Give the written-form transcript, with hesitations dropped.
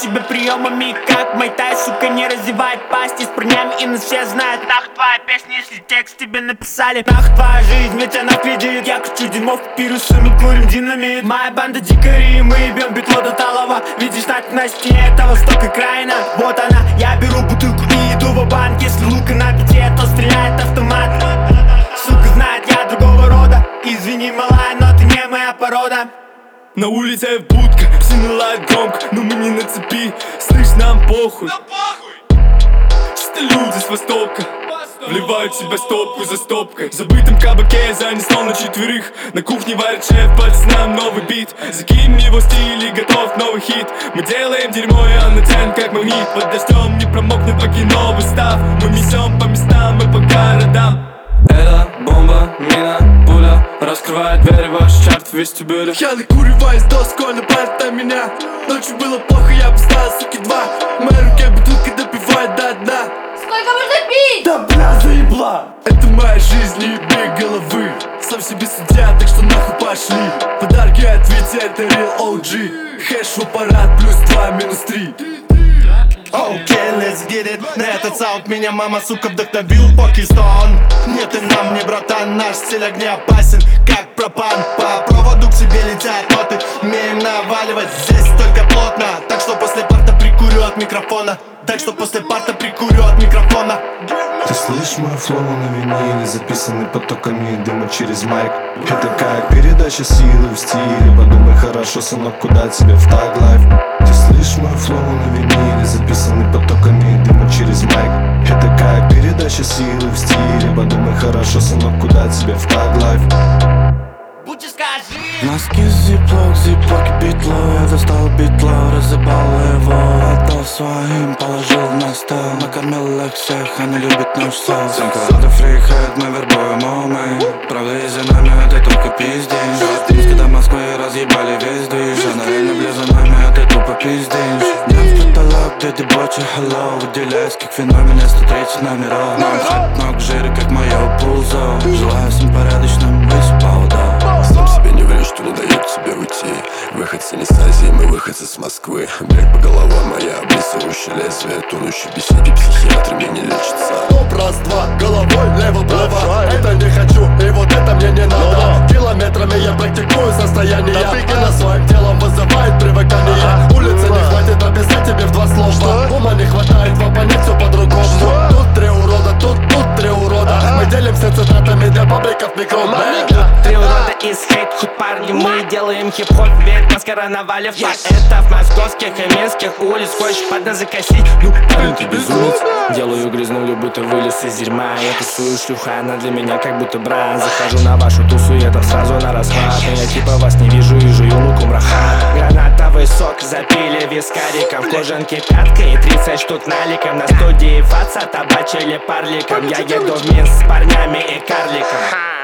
тебя приемами, как майтай, сука, не разевает пасти с парнями, и нас все знают. Нах твоя песня, если текст тебе написали. Нах твоя жизнь, ведь она в кредит. Я кручу дерьмо в пирусу, мы курим динамит. Моя банда дикари, мы ебем битло до талого. Видишь так на стене, это восток и крайна. Вот она, я беру бутылку и иду в банк. Если лука на бите, то стреляет автомат. Сука знает, я другого рода. Извини, малая, но ты не моя порода. На улице будка, все налают громко, но мы не на цепи. Слышь, нам похуй. Чисто люди с востока вливают в себя стопку за стопкой. В забытом кабаке занесло на четверых. На кухне варит шеф, пацанам новый бит. Закинь его в стиль и готов новый хит. Мы делаем дерьмо, и он натянет как магнит. Под дождем не промокнет, поки новый став. Мы несем по местам и по городам. Это бомба, мина, пуля раскрывает двери в ваш чарт в вестибюле. Я накуриваюсь доской, нападет на меня. Ночью было плохо, я поставил, суки, 2. В моей руке бутылка допивает до дна. Сколько можно пить? Да бля, заебла. Это моя жизнь, не ебей головы. Сам себе судья, так что нахуй пошли. Подарки от Вити, это real OG. Хэш в аппарат, плюс 2, минус 3. Окей, let's get it. На этот саунд меня мама, сука, вдохновил Пакистан. Нет, и нам не, братан, наш стиль огня опасен, как пропан. По проводу к себе летят ноты. Умеем наваливать здесь только плотно. Так что после парта прикурю от микрофона. Так что после парта прикурю от микрофона. Ты слышишь мой флоу на виниле, записанный потоками дыма через майк. Это как передача силы в стиле. Подумай хорошо, сынок, куда тебе в таглайф. Ты слышишь мой флоу на виниле, записанный потоками дыма через майк. Это как передача силы в стиле. Подумай хорошо, сынок, куда тебе в таглайф. Будь скажи. Носки зиплок, зиплоки битло. Я достал битло, разъебал его. Отдал своим, положил на стол. Накормил их всех, они любят наш соус. Это фрихед, мы вербуем умы. Правда, и за нами это только пиздишь. Когда Москвы разъебали весь движ. Она реально ближе за нами, а ты тупо пиздишь. Я в потолок, где дебочи, hello. Выделяюсь как феномен, я 130 номеров. Мой хат ног жиры, как мое пулзо. Желаю всем порядочным быть пауда. Сам себе не врешь, что не дает тебе уйти. Выходцы не с Азии, мы выходцы с Москвы. Блядь, по голова моя, облизывающая лезвие. Тонущий беседе психиатры мне не лечится. Топ, раз, два, головой, лево-право. Это не хочу, и вот это мне не надо. Километрами я практикую состояние. Она своим телом вызывает привыкание. Улицы не хватит описать тебе в 2 слова. Ума не хватает вам понять все по-другому. Тут 3 урода, тут 3 урода. Мы делимся цитатами для пабликов микроба. 3 урода из хейт-худ парни. Мы делаем хип-хоп, ведь маскара навалив. Это в московских и минских улиц. Хочешь под нас закосить? Ну, ты безумец. Делаю грязнулю, будто вылез из дерьма. Я тусую шлюха, она для меня как будто брат. Захожу на вашу тусу, я там сразу на расхват. Я типа вас не вижу и жую луком рахат. Гранатовый сок запили вискариком. В кожанке пятка и 30 штук наликом. На студии фаца табачили парликом. Я еду в Минск с парнями и карликом.